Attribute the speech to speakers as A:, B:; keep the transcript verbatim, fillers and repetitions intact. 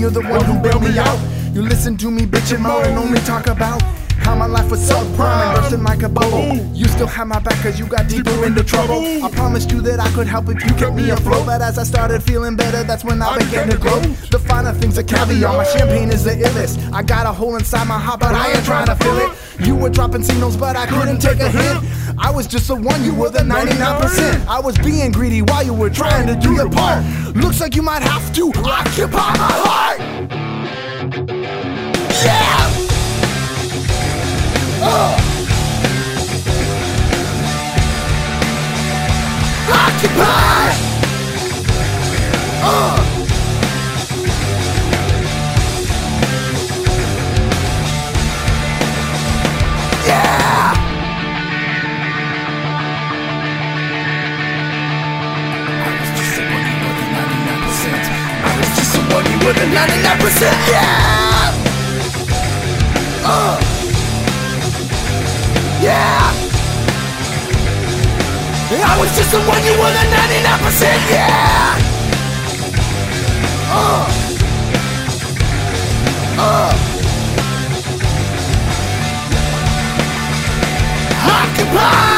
A: you're the one who bailed me out. You listen to me bitch and moan and only talk about how my life was subprime and bursting like a bubble. You still have my back cause you got deeper into trouble. I promised you that I could help if you kept me afloat, but as I started feeling better, that's when I began to glow. The finer things are caviar, my champagne is the illest. I got a hole inside my heart, but I ain't trying to fill it. You were dropping C-notes, but I couldn't take a hint. I was just the one, you were the ninety-nine percent. I was being greedy while you were trying to do your part. Looks like you might have to occupy my heart. Yeah! Uh. Occupy! Uh. Yeah! I was just the one you were the ninety-nine percent. I was just the one you were the ninety-nine percent. Yeah! Uh. Yeah! I was just the one you were the ninety-nine percent, yeah! Uh! Uh! Occupy!